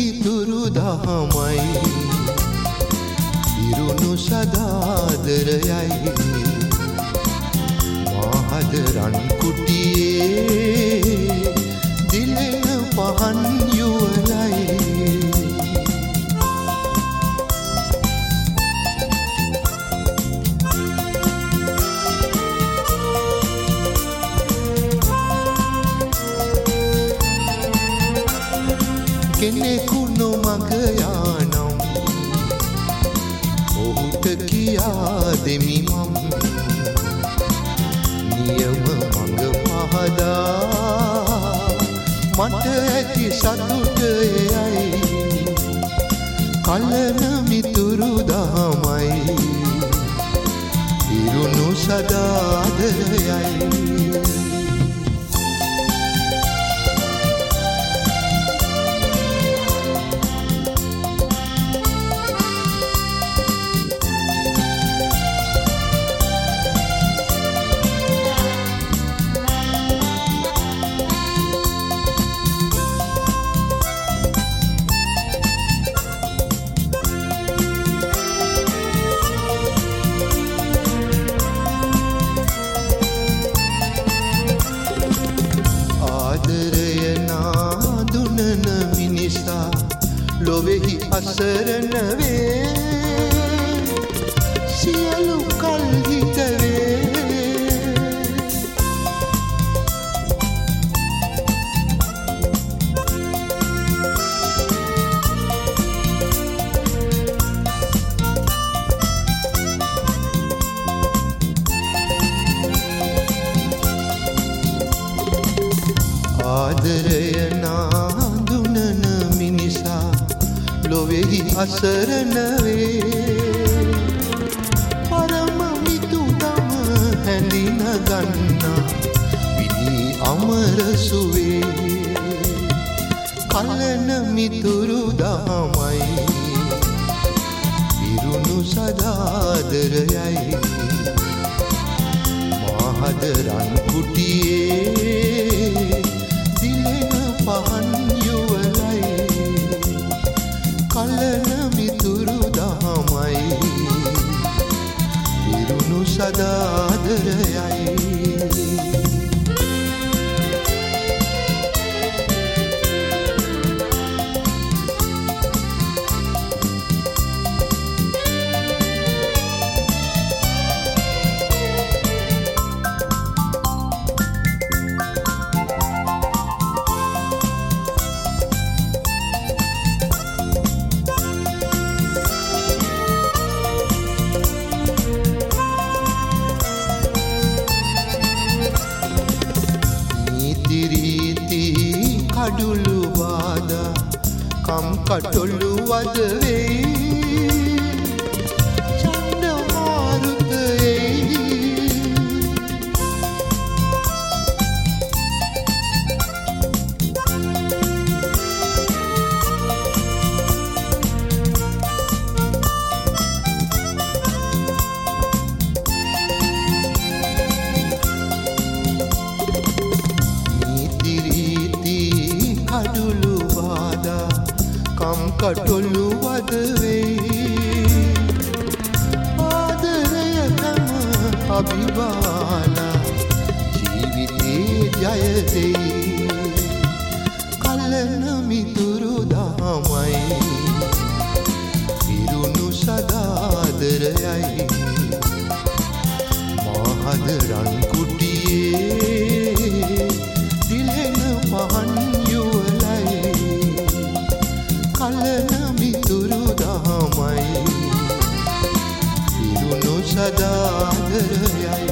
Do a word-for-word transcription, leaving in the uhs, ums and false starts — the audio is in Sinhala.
මිතුරු දහමයි ඉරුණු සදාදරයයි මහද රන් කුටියේ දිලෙන පහන් යුවලයි කෙනෙකු නොමග යානම් ඔහුට කියා දෙමි මම නියම මඟ පහදා මට ඇති සතුට එයයි කලන මිතුරු දහමයි ඉරුණු සදාදරයයි ලොවෙහි අසරණ වේ සියලු කල් හිත වේ ආදරය නාඳුනන මිනිසා ලොවෙහි අසරණ වේ පරම මිතුදම හැඳින ගන්නා විනී අමර සුවේ කලන මිතුරු දහමයි ඉරුණු සදාදරයයි මහද රන් කුටියේ දිලෙන පහන් යුවලයි කලන මිතුරු දහමයි ඉරුණු සදාදරයයි කඩුළු වාදා කම් කටොළු වද වේ චණ්ඩ මාරුතයේ කඩුළු වාදා කම් කටොළු වද වේ ආදරයටම අභිවාලා ජීවිතේ ජය දෙයි කලන මිතුරු දහමයි ඉරුණු සදාදරයයි මහද රන් කුටියේ දිලෙන පහන් කලන මිතුරු දහමයි ඉරුණු සදාදරයයි